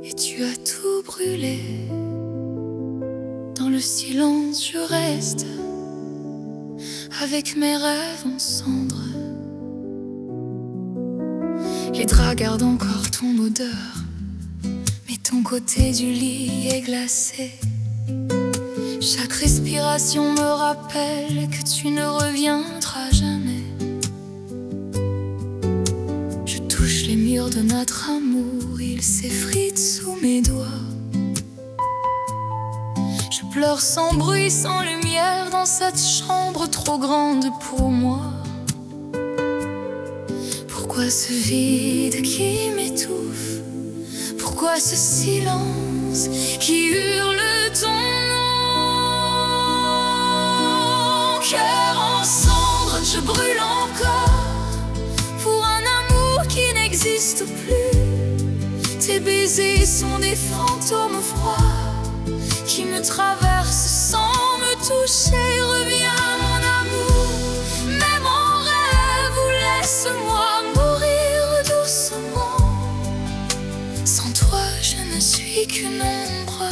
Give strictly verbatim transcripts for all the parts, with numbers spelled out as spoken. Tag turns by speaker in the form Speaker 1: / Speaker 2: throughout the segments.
Speaker 1: et tu as tout brûlé. Dans le silence je reste, avec mes rêves en cendres. Les draps gardent encore ton odeur, mais ton côté du lit est glacé. Chaque respiration me rappelle que tu ne reviendras jamais. Je touche les murs de notre amour, ils s'effritent sous mes doigts. Je pleure sans bruit, sans lumière, dans cette chambre trop grande pour moi. Pourquoi ce vide qui m'étouffe? Pourquoi ce silence qui hurle ton nom? Cœur en cendres, je brûle encore pour un amour qui n'existe plus. Tes baisers sont des fantômes froids qui me traversent sans me toucher. Reviens mon amour, même en rêve, ou laisse-moi mourir doucement. Sans toi je ne suis qu'une ombre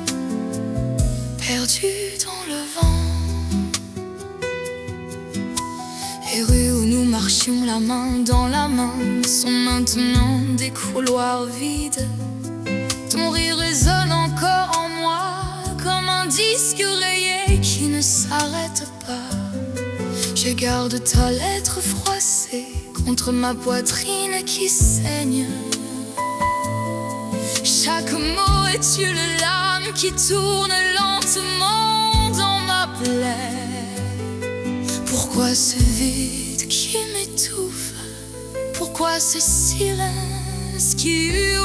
Speaker 1: perdue dans le vent. Les rues où nous marchions la main dans la main sont maintenant des couloirs vides. Ton rire résonne encore en moi comme un disque rayé qui ne s'arrête pas. Je garde ta lettre froissée contre ma poitrine qui saigne. Chaque mot est une lame qui tourne lentement dans ma plaie. Pourquoi ce vide qui m'étouffe? Pourquoi ce silence qui hurle